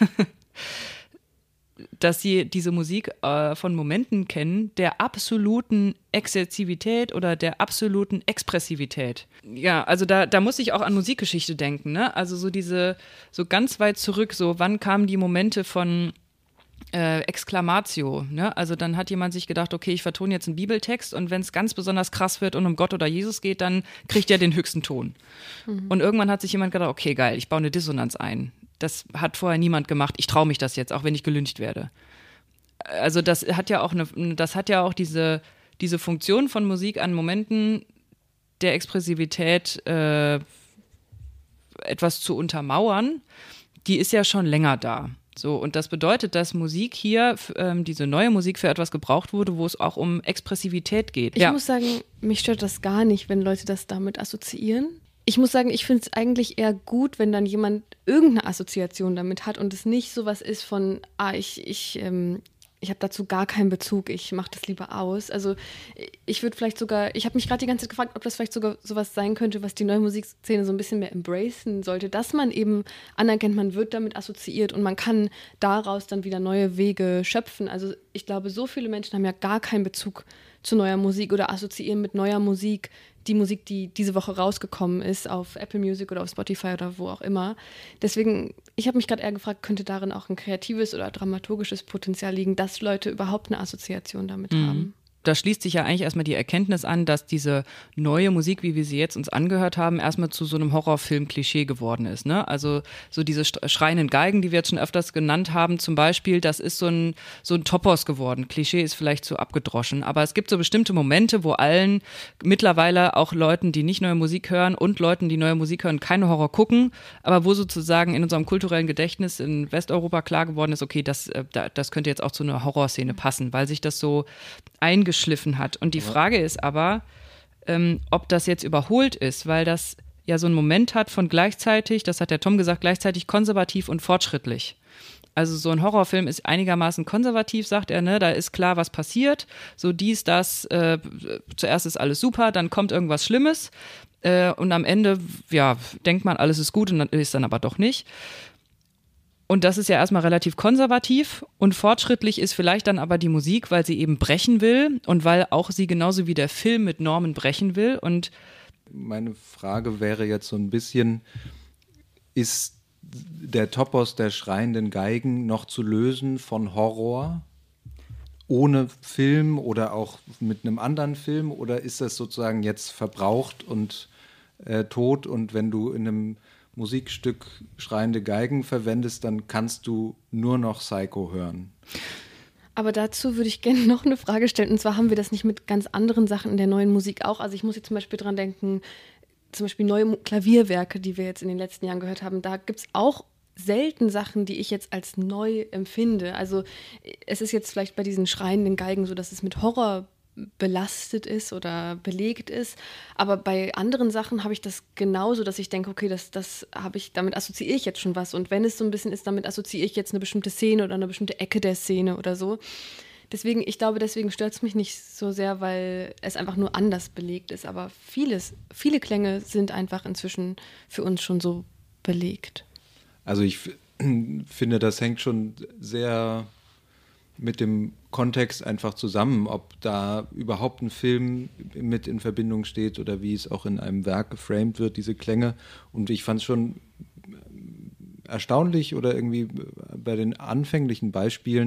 dass sie diese Musik äh, von Momenten kennen, der absoluten Exzessivität oder der absoluten Expressivität. Ja, also da, da muss ich auch an Musikgeschichte denken, ne? Also so diese, so ganz weit zurück, so wann kamen die Momente von äh, Exklamatio, ne? Also dann hat jemand sich gedacht, okay, ich vertone jetzt einen Bibeltext und wenn es ganz besonders krass wird und um Gott oder Jesus geht, dann kriegt er den höchsten Ton. Mhm. Und irgendwann hat sich jemand gedacht, okay, geil, ich baue eine Dissonanz ein. Das hat vorher niemand gemacht. Ich traue mich das jetzt, auch wenn ich gelyncht werde. Also das hat ja auch eine, das hat ja auch diese, diese Funktion von Musik an Momenten der Expressivität äh, etwas zu untermauern. Die ist ja schon länger da. So, und das bedeutet, dass Musik hier, ähm, diese neue Musik für etwas gebraucht wurde, wo es auch um Expressivität geht. Ich ja. muss sagen, mich stört das gar nicht, wenn Leute das damit assoziieren. Ich muss sagen, ich finde es eigentlich eher gut, wenn dann jemand irgendeine Assoziation damit hat und es nicht sowas ist von, ah, ich, ich, ähm, ich habe dazu gar keinen Bezug, ich mache das lieber aus. Also ich würde vielleicht sogar, ich habe mich gerade die ganze Zeit gefragt, ob das vielleicht sogar sowas sein könnte, was die neue Musikszene so ein bisschen mehr embracen sollte, dass man eben anerkennt, man wird damit assoziiert und man kann daraus dann wieder neue Wege schöpfen. Also ich glaube, so viele Menschen haben ja gar keinen Bezug zu neuer Musik oder assoziieren mit neuer Musik die Musik, die diese Woche rausgekommen ist, auf Apple Music oder auf Spotify oder wo auch immer. Deswegen, ich habe mich gerade eher gefragt, könnte darin auch ein kreatives oder dramaturgisches Potenzial liegen, dass Leute überhaupt eine Assoziation damit mhm. haben. Da schließt sich ja eigentlich erstmal die Erkenntnis an, dass diese neue Musik, wie wir sie jetzt uns angehört haben, erstmal zu so einem Horrorfilm-Klischee geworden ist. Ne? Also so diese schreienden Geigen, die wir jetzt schon öfters genannt haben, zum Beispiel, das ist so ein, so ein Topos geworden. Klischee ist vielleicht zu abgedroschen, aber es gibt so bestimmte Momente, wo allen, mittlerweile auch Leuten, die nicht neue Musik hören und Leuten, die neue Musik hören, keine Horror gucken, aber wo sozusagen in unserem kulturellen Gedächtnis in Westeuropa klar geworden ist, okay, das, das könnte jetzt auch zu einer Horrorszene passen, weil sich das so eingeschliffen hat. Und die Frage ist aber, ähm, ob das jetzt überholt ist, weil das ja so einen Moment hat von gleichzeitig, das hat der Tom gesagt, gleichzeitig konservativ und fortschrittlich. Also so ein Horrorfilm ist einigermaßen konservativ, sagt er, ne? Da ist klar, was passiert. So dies, das, äh, zuerst ist alles super, dann kommt irgendwas Schlimmes äh, und am Ende, ja, denkt man, alles ist gut und dann ist dann aber doch nicht. Und das ist ja erstmal relativ konservativ und fortschrittlich ist vielleicht dann aber die Musik, weil sie eben brechen will und weil auch sie genauso wie der Film mit Normen brechen will. Und meine Frage wäre jetzt so ein bisschen, ist der Topos der schreienden Geigen noch zu lösen von Horror ohne Film oder auch mit einem anderen Film oder ist das sozusagen jetzt verbraucht und äh, tot und wenn du in einem Musikstück schreiende Geigen verwendest, dann kannst du nur noch Psycho hören. Aber dazu würde ich gerne noch eine Frage stellen. Und zwar haben wir das nicht mit ganz anderen Sachen in der neuen Musik auch. Also ich muss jetzt zum Beispiel dran denken, zum Beispiel neue Klavierwerke, die wir jetzt in den letzten Jahren gehört haben. Da gibt es auch selten Sachen, die ich jetzt als neu empfinde. Also es ist jetzt vielleicht bei diesen schreienden Geigen so, dass es mit Horror belastet ist oder belegt ist. Aber bei anderen Sachen habe ich das genauso, dass ich denke, okay, das, das habe ich, damit assoziiere ich jetzt schon was. Und wenn es so ein bisschen ist, damit assoziiere ich jetzt eine bestimmte Szene oder eine bestimmte Ecke der Szene oder so. Deswegen, ich glaube, deswegen stört es mich nicht so sehr, weil es einfach nur anders belegt ist. Aber vieles, viele Klänge sind einfach inzwischen für uns schon so belegt. Also ich f- finde, das hängt schon sehr mit dem Kontext einfach zusammen, ob da überhaupt ein Film mit in Verbindung steht oder wie es auch in einem Werk geframed wird, diese Klänge. Und ich fand es schon erstaunlich oder irgendwie bei den anfänglichen Beispielen,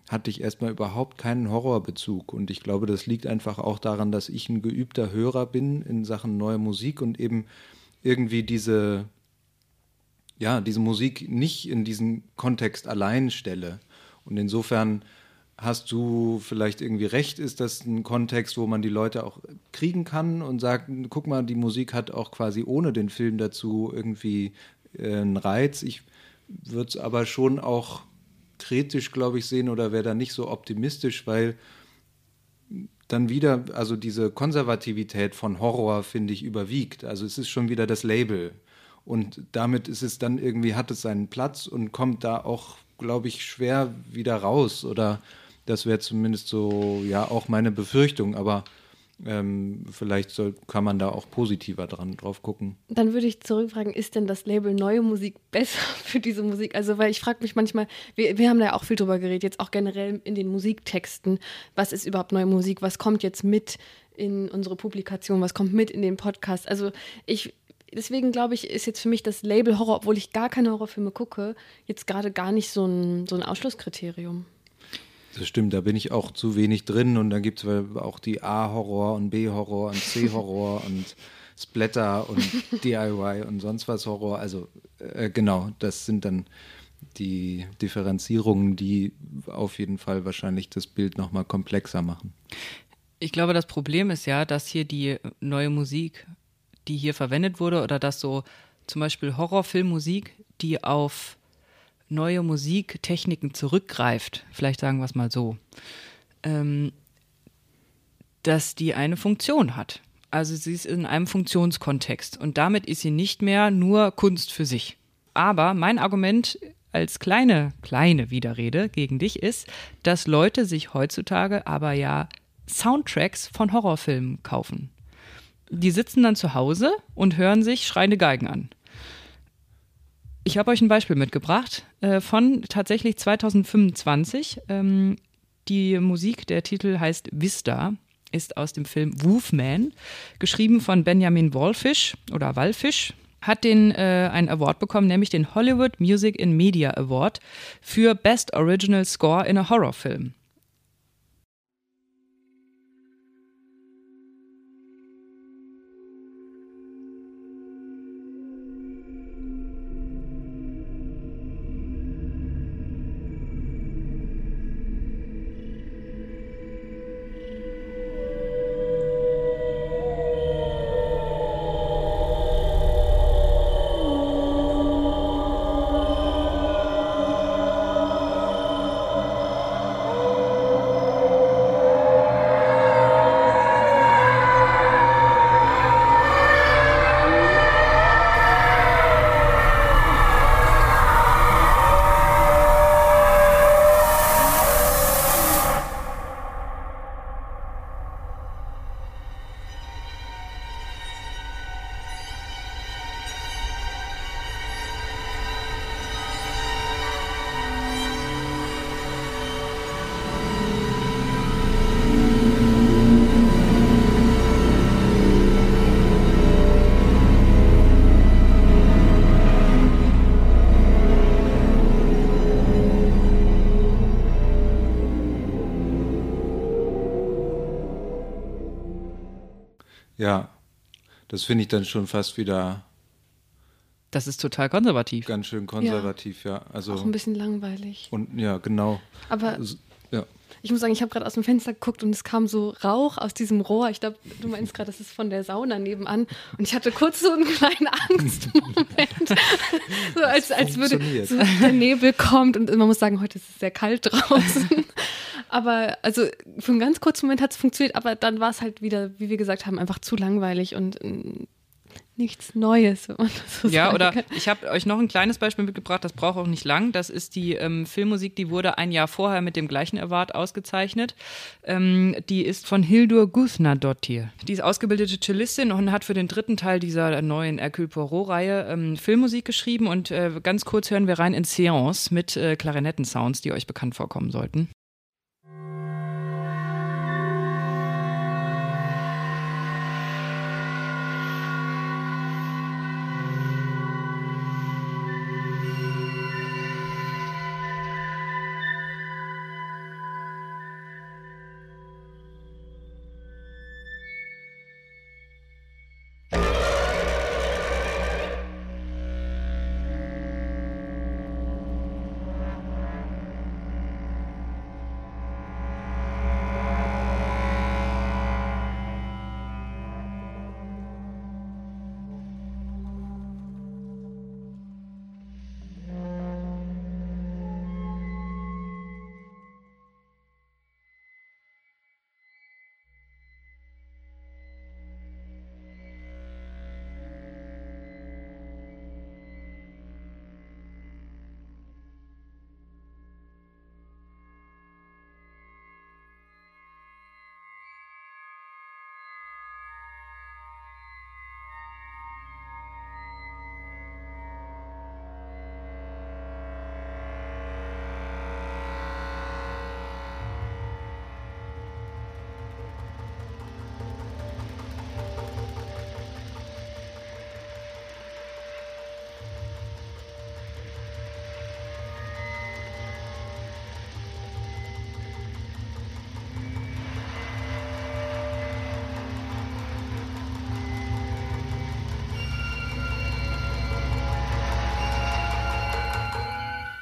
hatte ich erstmal überhaupt keinen Horrorbezug. Und ich glaube, das liegt einfach auch daran, dass ich ein geübter Hörer bin in Sachen neue Musik und eben irgendwie diese, ja, diese Musik nicht in diesen Kontext allein stelle. Und insofern hast du vielleicht irgendwie recht, ist das ein Kontext, wo man die Leute auch kriegen kann und sagt, guck mal, die Musik hat auch quasi ohne den Film dazu irgendwie äh, einen Reiz. Ich würde es aber schon auch kritisch, glaube ich, sehen oder wäre da nicht so optimistisch, weil dann wieder, also diese Konservativität von Horror, finde ich, überwiegt. Also es ist schon wieder das Label. Und damit ist es dann irgendwie, hat es seinen Platz und kommt da auch, glaube ich, schwer wieder raus. Oder das wäre zumindest so, ja, auch meine Befürchtung. Aber ähm, vielleicht soll, kann man da auch positiver dran drauf gucken. Dann würde ich zurückfragen, ist denn das Label neue Musik besser für diese Musik? Also, weil ich frage mich manchmal, wir, wir haben da ja auch viel drüber geredet, jetzt auch generell in den Musiktexten, was ist überhaupt neue Musik, was kommt jetzt mit in unsere Publikation, was kommt mit in den Podcast? Also ich, deswegen glaube ich, ist jetzt für mich das Label Horror, obwohl ich gar keine Horrorfilme gucke, jetzt gerade gar nicht so ein, so ein Ausschlusskriterium. Das stimmt, da bin ich auch zu wenig drin und dann gibt es auch die A-Horror und B-Horror und C-Horror und Splatter und D I Y und sonst was Horror. Also äh, genau, das sind dann die Differenzierungen, die auf jeden Fall wahrscheinlich das Bild nochmal komplexer machen. Ich glaube, das Problem ist ja, dass hier die neue Musik, die hier verwendet wurde, oder dass so zum Beispiel Horrorfilmmusik, die auf neue Musiktechniken zurückgreift, vielleicht sagen wir es mal so, ähm, dass die eine Funktion hat. Also sie ist in einem Funktionskontext und damit ist sie nicht mehr nur Kunst für sich. Aber mein Argument als kleine, kleine Widerrede gegen dich ist, dass Leute sich heutzutage aber ja Soundtracks von Horrorfilmen kaufen. Die sitzen dann zu Hause und hören sich schreiende Geigen an. Ich habe euch ein Beispiel mitgebracht äh, von tatsächlich zwanzig fünfundzwanzig. Ähm, die Musik, der Titel heißt Vista, ist aus dem Film Wolfman, geschrieben von Benjamin Wallfisch oder Wallfisch, hat den äh, einen Award bekommen, nämlich den Hollywood Music in Media Award für Best Original Score in a Horror Film. Ja, das finde ich dann schon fast wieder Das ist total konservativ. ganz schön konservativ, ja. ja. Also, Auch ein bisschen langweilig. Und ja, genau. Aber ja. ich muss sagen, ich habe gerade aus dem Fenster geguckt und es kam so Rauch aus diesem Rohr. Ich glaube, du meinst gerade, das ist von der Sauna nebenan. Und ich hatte kurz so einen kleinen Angstmoment. so als, als würde so der Nebel kommt und man muss sagen, heute ist es sehr kalt draußen. Aber also für einen ganz kurzen Moment hat es funktioniert, aber dann war es halt wieder, wie wir gesagt haben, einfach zu langweilig und äh, nichts Neues, wenn man das so Ja, sagen oder kann. ich habe euch noch ein kleines Beispiel mitgebracht, das braucht auch nicht lang. Das ist die ähm, Filmmusik, die wurde ein Jahr vorher mit dem gleichen Award ausgezeichnet. Ähm, die ist von Hildur Guðnadóttir. Die ist ausgebildete Cellistin und hat für den dritten Teil dieser neuen Hercule Poirot-Reihe ähm, Filmmusik geschrieben. Und äh, ganz kurz hören wir rein in Séance mit äh, Klarinettensounds, die euch bekannt vorkommen sollten.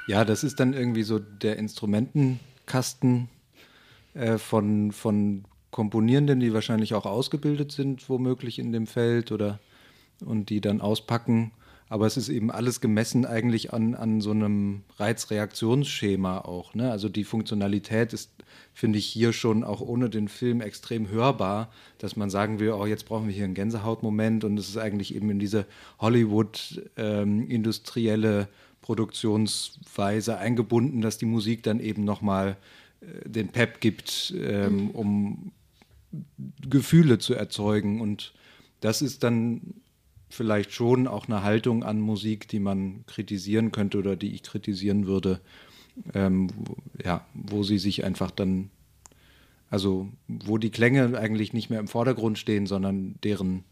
Ja, das ist dann irgendwie so der Instrumentenkasten äh, von, von Komponierenden, die wahrscheinlich auch ausgebildet sind, womöglich in dem Feld oder und die dann auspacken. Aber es ist eben alles gemessen eigentlich an, an so einem Reizreaktionsschema auch. Ne? Also die Funktionalität ist, finde ich, hier schon auch ohne den Film extrem hörbar, dass man sagen will, oh, jetzt brauchen wir hier einen Gänsehautmoment und es ist eigentlich eben in diese Hollywood-industrielle ähm, Produktionsweise eingebunden, dass die Musik dann eben nochmal äh, den Pep gibt, ähm, mhm. um Gefühle zu erzeugen. Und das ist dann vielleicht schon auch eine Haltung an Musik, die man kritisieren könnte oder die ich kritisieren würde, ähm, wo, ja, wo sie sich einfach dann, also wo die Klänge eigentlich nicht mehr im Vordergrund stehen, sondern deren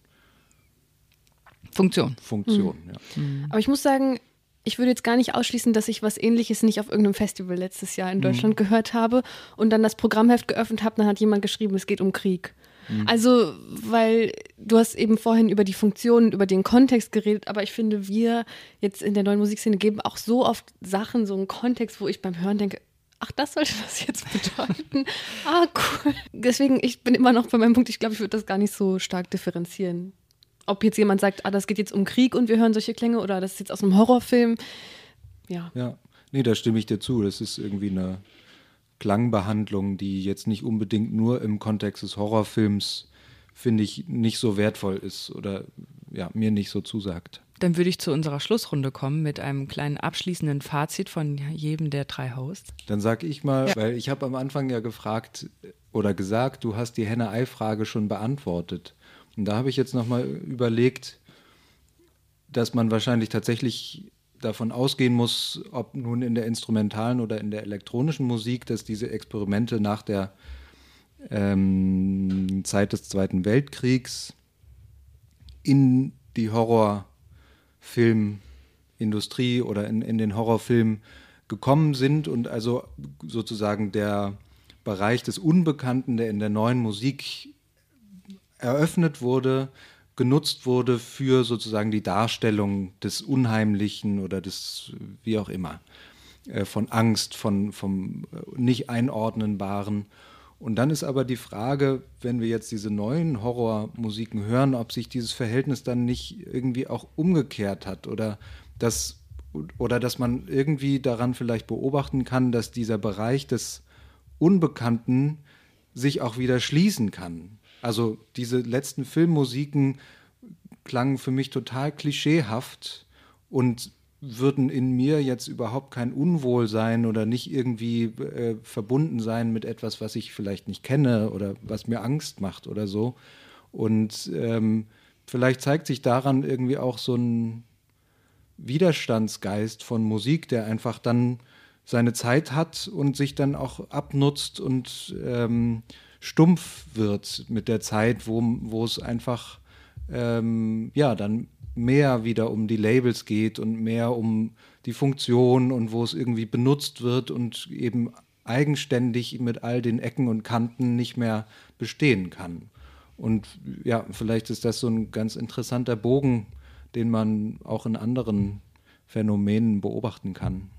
Funktion. Funktion, mhm. ja. Mhm. Aber ich muss sagen, ich würde jetzt gar nicht ausschließen, dass ich was Ähnliches nicht auf irgendeinem Festival letztes Jahr in Deutschland mhm. gehört habe und dann das Programmheft geöffnet habe, dann hat jemand geschrieben, es geht um Krieg. Mhm. Also, weil du hast eben vorhin über die Funktionen, über den Kontext geredet, aber ich finde, wir jetzt in der neuen Musikszene geben auch so oft Sachen, so einen Kontext, wo ich beim Hören denke, ach, das sollte das jetzt bedeuten? Ah, cool. Deswegen, ich bin immer noch bei meinem Punkt, ich glaube, ich würde das gar nicht so stark differenzieren. Ob jetzt jemand sagt, ah, das geht jetzt um Krieg und wir hören solche Klänge oder das ist jetzt aus einem Horrorfilm. Ja. Ja, nee, da stimme ich dir zu. Das ist irgendwie eine Klangbehandlung, die jetzt nicht unbedingt nur im Kontext des Horrorfilms, finde ich, nicht so wertvoll ist oder ja, mir nicht so zusagt. Dann würde ich zu unserer Schlussrunde kommen mit einem kleinen abschließenden Fazit von jedem der drei Hosts. Dann sage ich mal, ja. weil ich habe am Anfang ja gefragt oder gesagt, du hast die Henne-Ei-Frage schon beantwortet. Und da habe ich jetzt nochmal überlegt, dass man wahrscheinlich tatsächlich davon ausgehen muss, ob nun in der instrumentalen oder in der elektronischen Musik, dass diese Experimente nach der ähm, Zeit des Zweiten Weltkriegs in die Horrorfilmindustrie oder in, in den Horrorfilm gekommen sind und also sozusagen der Bereich des Unbekannten, der in der neuen Musik eröffnet wurde, genutzt wurde für sozusagen die Darstellung des Unheimlichen oder des, wie auch immer, äh, von Angst, von, vom nicht Einordnenbaren. Und dann ist aber die Frage, wenn wir jetzt diese neuen Horrormusiken hören, ob sich dieses Verhältnis dann nicht irgendwie auch umgekehrt hat oder dass, oder dass man irgendwie daran vielleicht beobachten kann, dass dieser Bereich des Unbekannten sich auch wieder schließen kann. Also diese letzten Filmmusiken klangen für mich total klischeehaft und würden in mir jetzt überhaupt kein Unwohlsein oder nicht irgendwie äh, verbunden sein mit etwas, was ich vielleicht nicht kenne oder was mir Angst macht oder so. Und ähm, vielleicht zeigt sich daran irgendwie auch so ein Widerstandsgeist von Musik, der einfach dann seine Zeit hat und sich dann auch abnutzt und ähm, stumpf wird mit der Zeit, wo, wo es einfach ähm, ja dann mehr wieder um die Labels geht und mehr um die Funktion und wo es irgendwie benutzt wird und eben eigenständig mit all den Ecken und Kanten nicht mehr bestehen kann. Und ja, vielleicht ist das so ein ganz interessanter Bogen, den man auch in anderen Phänomenen beobachten kann.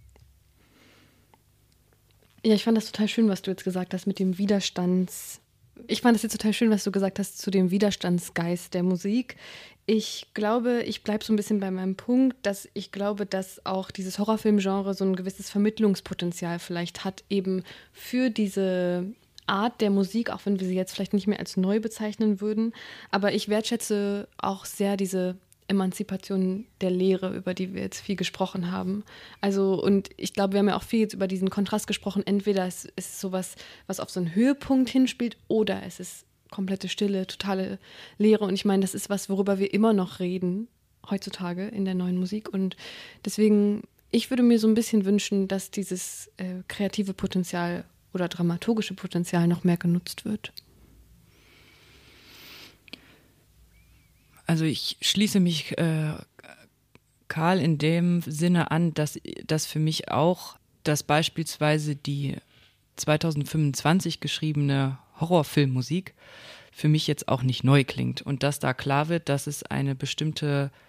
Ja, ich fand das total schön, was du jetzt gesagt hast mit dem Widerstands... Ich fand das jetzt total schön, was du gesagt hast zu dem Widerstandsgeist der Musik. Ich glaube, ich bleibe so ein bisschen bei meinem Punkt, dass ich glaube, dass auch dieses Horrorfilmgenre so ein gewisses Vermittlungspotenzial vielleicht hat, eben für diese Art der Musik, auch wenn wir sie jetzt vielleicht nicht mehr als neu bezeichnen würden. Aber ich wertschätze auch sehr diese Emanzipation der Lehre, über die wir jetzt viel gesprochen haben. Also, und ich glaube, wir haben ja auch viel jetzt über diesen Kontrast gesprochen. Entweder es ist sowas, was auf so einen Höhepunkt hinspielt, oder es ist komplette Stille, totale Leere. Und ich meine, das ist was, worüber wir immer noch reden, heutzutage in der neuen Musik. Und deswegen, ich würde mir so ein bisschen wünschen, dass dieses äh, kreative Potenzial oder dramaturgische Potenzial noch mehr genutzt wird. Also ich schließe mich äh, Karl in dem Sinne an, dass das für mich auch, dass beispielsweise die zweitausendfünfundzwanzig geschriebene Horrorfilmmusik für mich jetzt auch nicht neu klingt und dass da klar wird, dass es eine bestimmte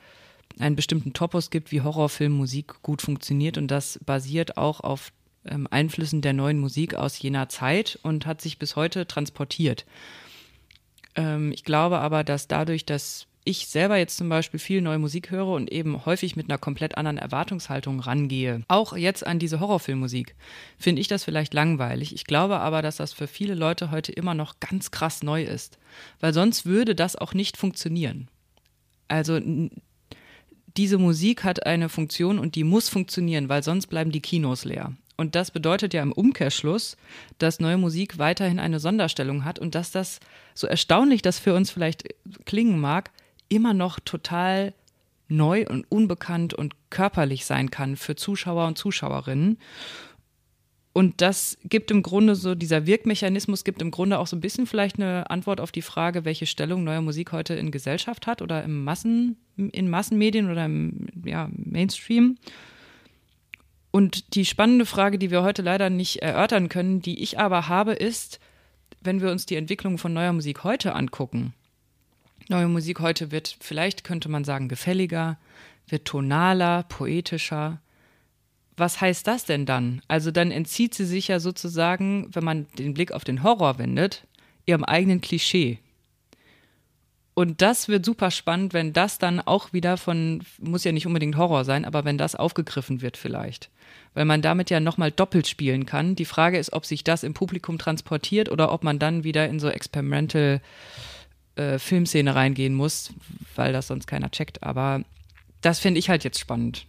einen bestimmten Topos gibt, wie Horrorfilmmusik gut funktioniert und das basiert auch auf ähm, Einflüssen der neuen Musik aus jener Zeit und hat sich bis heute transportiert. Ähm, ich glaube aber, dass dadurch, dass ich selber jetzt zum Beispiel viel neue Musik höre und eben häufig mit einer komplett anderen Erwartungshaltung rangehe, auch jetzt an diese Horrorfilmmusik, finde ich das vielleicht langweilig. Ich glaube aber, dass das für viele Leute heute immer noch ganz krass neu ist, weil sonst würde das auch nicht funktionieren. Also n- diese Musik hat eine Funktion und die muss funktionieren, weil sonst bleiben die Kinos leer. Und das bedeutet ja im Umkehrschluss, dass neue Musik weiterhin eine Sonderstellung hat und dass das, so erstaunlich das für uns vielleicht klingen mag, immer noch total neu und unbekannt und körperlich sein kann für Zuschauer und Zuschauerinnen. Und das gibt im Grunde so, dieser Wirkmechanismus gibt im Grunde auch so ein bisschen vielleicht eine Antwort auf die Frage, welche Stellung neue Musik heute in Gesellschaft hat oder im Massen, in Massenmedien oder im ja, Mainstream. Und die spannende Frage, die wir heute leider nicht erörtern können, die ich aber habe, ist, wenn wir uns die Entwicklung von neuer Musik heute angucken. Neue Musik heute wird, vielleicht könnte man sagen, gefälliger, wird tonaler, poetischer. Was heißt das denn dann? Also dann entzieht sie sich ja sozusagen, wenn man den Blick auf den Horror wendet, ihrem eigenen Klischee. Und das wird super spannend, wenn das dann auch wieder von, muss ja nicht unbedingt Horror sein, aber wenn das aufgegriffen wird vielleicht. Weil man damit ja nochmal doppelt spielen kann. Die Frage ist, ob sich das im Publikum transportiert oder ob man dann wieder in so Experimental äh, Filmszene reingehen muss, weil das sonst keiner checkt. Aber das finde ich halt jetzt spannend.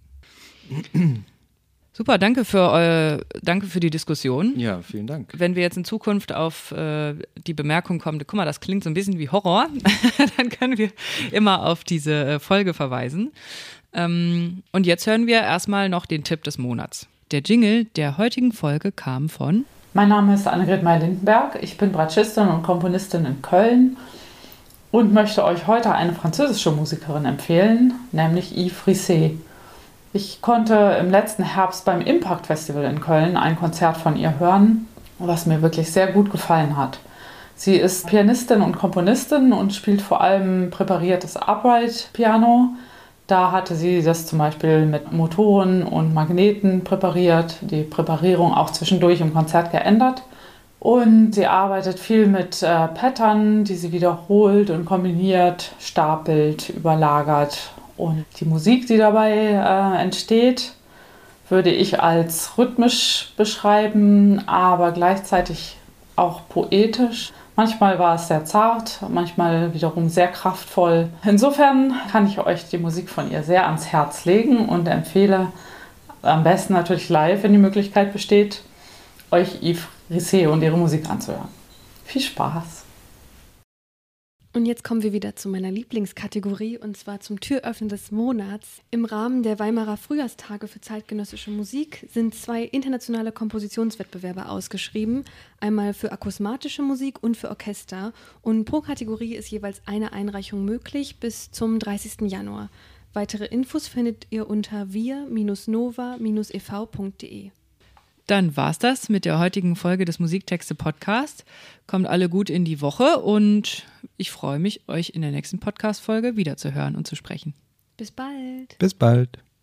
Super, danke für, eu, danke für die Diskussion. Ja, vielen Dank. Wenn wir jetzt in Zukunft auf äh, die Bemerkung kommen, guck mal, das klingt so ein bisschen wie Horror, dann können wir immer auf diese äh, Folge verweisen. Ähm, und jetzt hören wir erstmal noch den Tipp des Monats. Der Jingle der heutigen Folge kam von... Mein Name ist Annegret Meyer-Lindenberg, ich bin Bratschistin und Komponistin in Köln und möchte euch heute eine französische Musikerin empfehlen, nämlich Yves Risset. Ich konnte im letzten Herbst beim Impact Festival in Köln ein Konzert von ihr hören, was mir wirklich sehr gut gefallen hat. Sie ist Pianistin und Komponistin und spielt vor allem präpariertes Upright Piano. Da hatte sie das zum Beispiel mit Motoren und Magneten präpariert, die Präparierung auch zwischendurch im Konzert geändert. Und sie arbeitet viel mit äh, Pattern, die sie wiederholt und kombiniert, stapelt, überlagert. Und die Musik, die dabei äh, entsteht, würde ich als rhythmisch beschreiben, aber gleichzeitig auch poetisch. Manchmal war es sehr zart, manchmal wiederum sehr kraftvoll. Insofern kann ich euch die Musik von ihr sehr ans Herz legen und empfehle am besten natürlich live, wenn die Möglichkeit besteht, euch Yves Risset und ihre Musik anzuhören. Viel Spaß! Und jetzt kommen wir wieder zu meiner Lieblingskategorie und zwar zum Türöffnen des Monats. Im Rahmen der Weimarer Frühjahrstage für zeitgenössische Musik sind zwei internationale Kompositionswettbewerbe ausgeschrieben, einmal für akusmatische Musik und für Orchester. Und pro Kategorie ist jeweils eine Einreichung möglich bis zum dreißigsten Januar. Weitere Infos findet ihr unter wir Bindestrich nova Bindestrich e v punkt de. Dann war's das mit der heutigen Folge des Musiktexte-Podcasts. Kommt alle gut in die Woche und ich freue mich, euch in der nächsten Podcast-Folge wiederzuhören und zu sprechen. Bis bald. Bis bald.